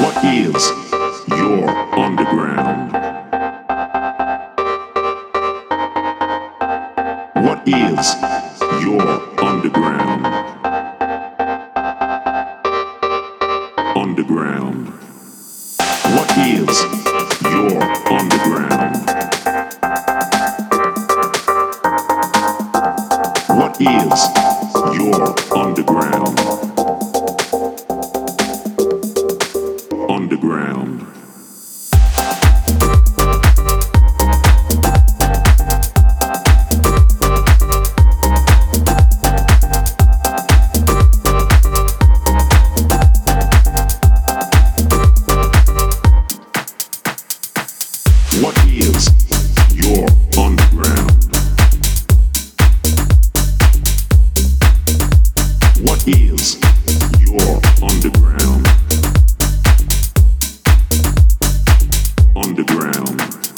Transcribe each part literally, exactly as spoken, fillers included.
What is your underground? What is your underground? Underground. What is your underground? What is your underground? Underground. What is your underground? What is your underground? Underground.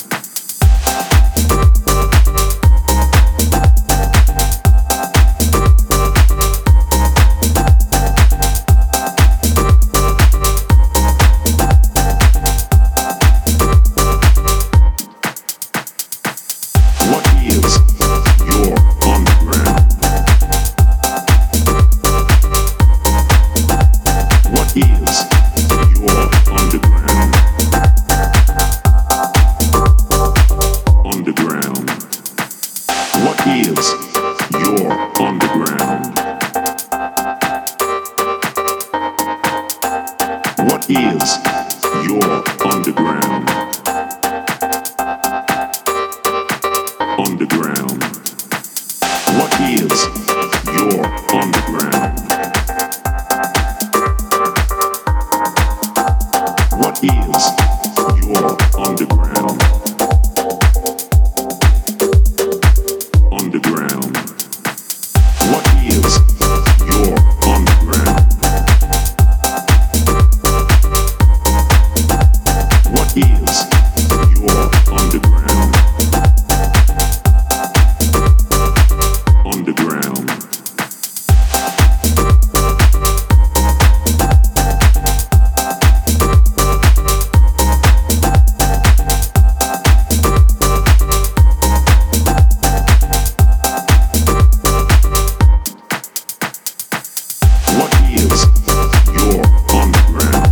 What is your underground? What is your underground? Underground. What is your underground? What is your underground? Underground. What is your underground? What is your underground? Underground. What is your underground? What is your underground? Underground. What is your underground?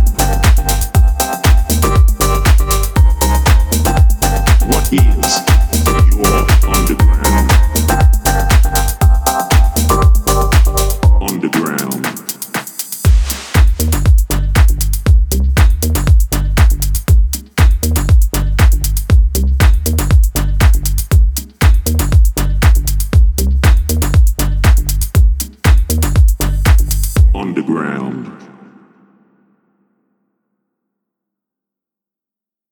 What is your underground? Underground. Underground.